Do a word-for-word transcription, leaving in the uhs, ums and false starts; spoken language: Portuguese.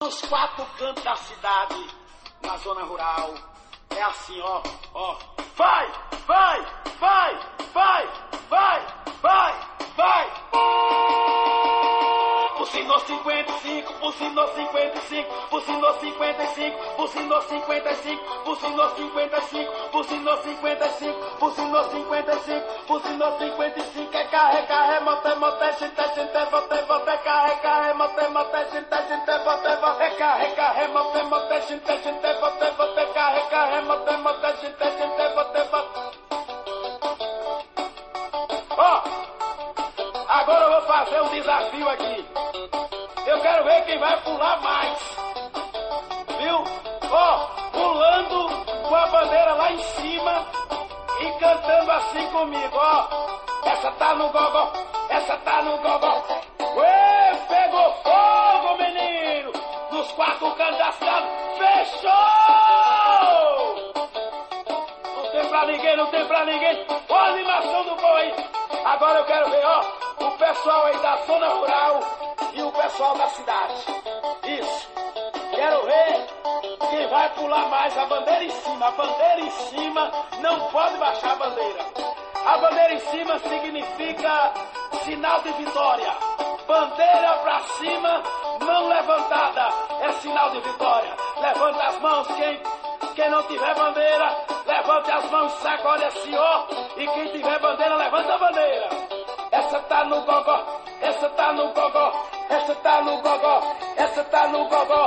Os quatro cantos da cidade, na zona rural, é assim, ó, ó. Vai, vai, vai, vai, vai, vai, vai. Buzinou cinquenta e cinco, buzinou cinquenta e cinco, buzinou cinquenta e cinco, buzinou cinquenta e cinco, buzinou cinquenta e cinco, buzinou cinquenta e cinco, buzinou cinquenta e cinco, buzinou cinquenta e cinco, é carré, carré, moté, moté, xinte, xinte, boté, boté, carré, carré, moté, moté, xinte, xinte, boté, boté, carré, carré, moté, moté, xinte, xinte, boté, boté, carré, carré, moté, moté, xinte, xinte, boté, boté. Ó, agora eu vou fazer um desafio aqui. Eu quero ver quem vai pular mais. Viu? Ó, pulando com a bandeira lá em cima e cantando assim comigo, ó. Essa tá no gogó, essa tá no gogó. Ué, pegou fogo, menino! Nos quatro cantos da cidade. Fechou! Não tem pra ninguém, não tem pra ninguém. Ó a animação do boi. Agora eu quero ver, ó, o pessoal aí da zona rural e o pessoal da cidade. Isso. Quero ver quem vai pular mais. A bandeira em cima. A bandeira em cima. Não pode baixar a bandeira. A bandeira em cima significa sinal de vitória. Bandeira pra cima, mão levantada. É sinal de vitória. Levanta as mãos. Quem, quem não tiver bandeira, levante as mãos, sacode assim, ó. E quem tiver bandeira, levanta a bandeira. Essa tá no gogó. Essa tá no gogó. Essa tá no gogó, essa tá no gogó.